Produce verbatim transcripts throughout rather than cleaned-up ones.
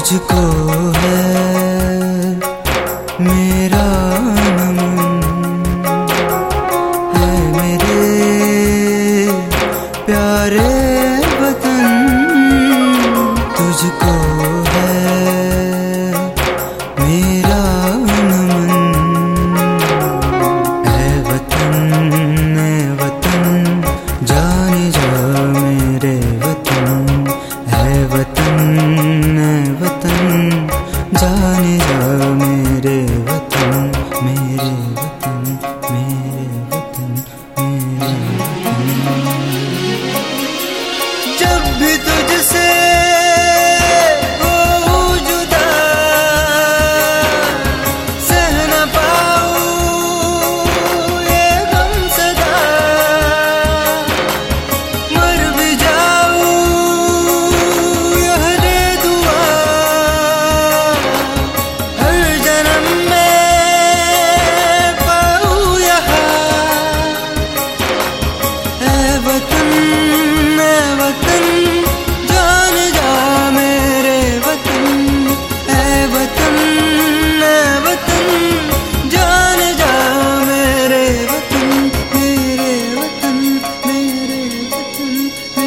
तुझको है मेरा नमन, है मेरे प्यारे वतन। तुझको है मेरा नमन, है वतन है वतन जाने जा मेरे वतन, है वतन है वतन जाने जा मेरे वतन, मेरे वतन मेरे वतन मेरे वतन। जब भी तुझसे हो जुदा सह न पाऊं ये गम सदा, मर भी जाऊं यह दे दुआ, हर जन्म में पाऊं यहाँ है वतन है वतन जान जा मेरे वतन, है वतन है वतन जान जा मेरे वतन, मेरे वतन मेरे वतन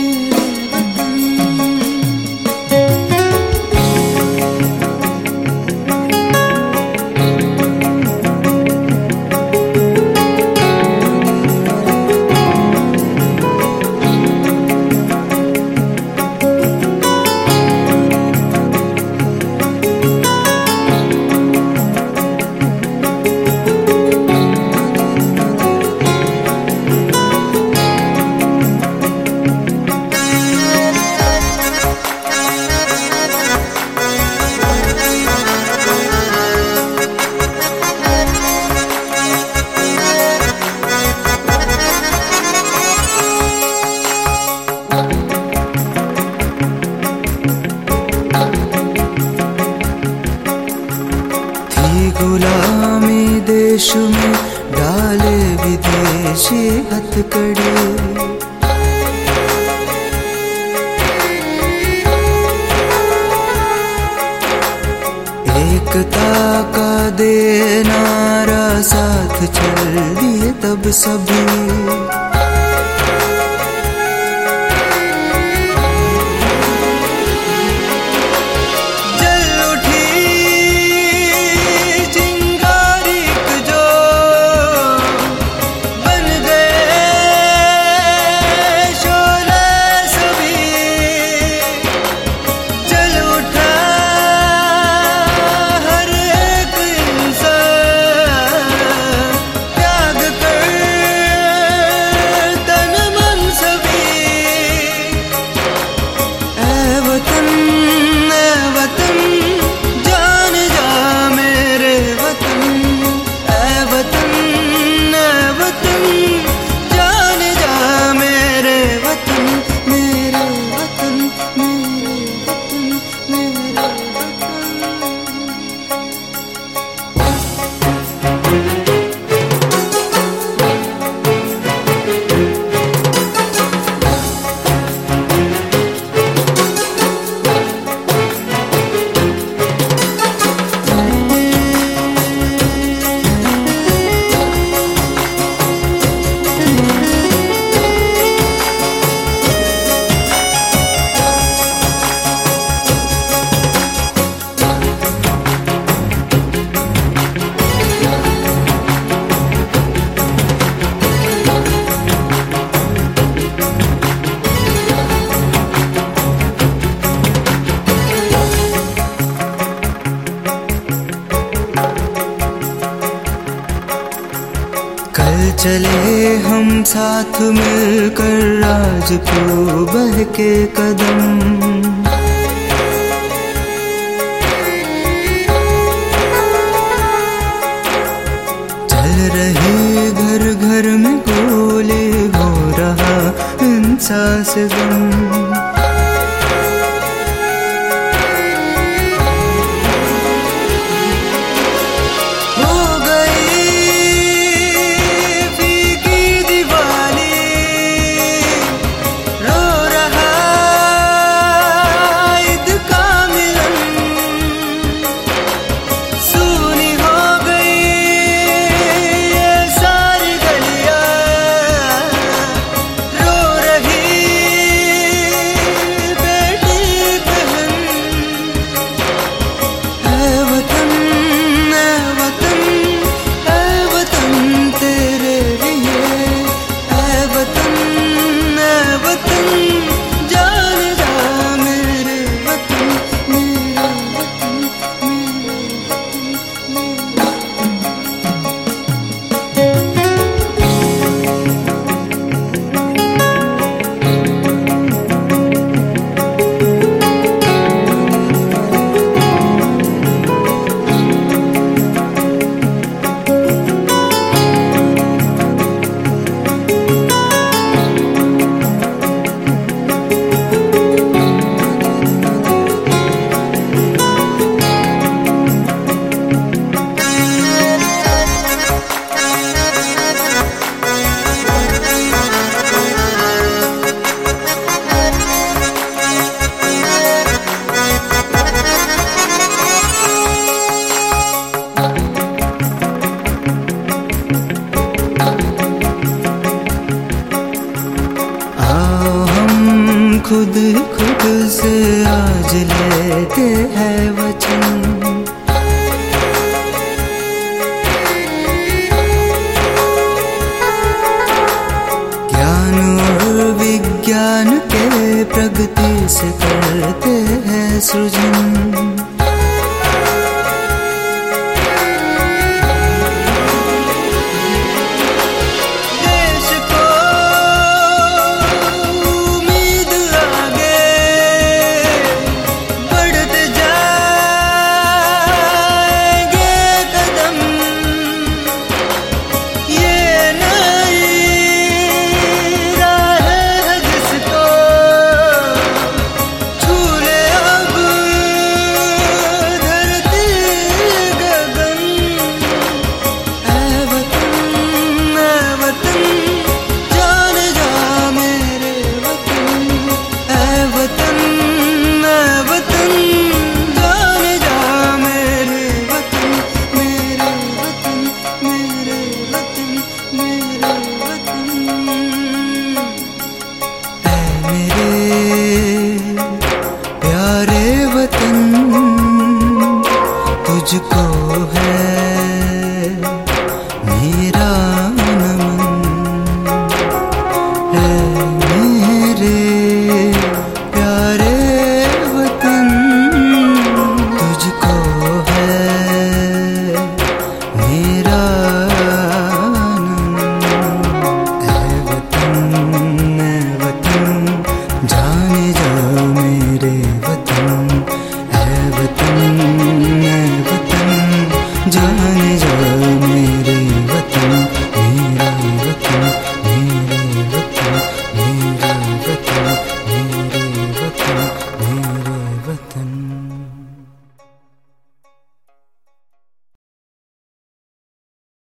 गुलामी देश में डाले विदेशी हथकड़ी, एकता का देनारा साथ चल दिए तब सभी, कल चले हम साथ मिलकर आज को बहके कदम, चल रही घर घर में गोली, हो रहा इंसान से गम। देते हैं वचन। ज्ञान और विज्ञान के प्रगति से करते हैं सृजन।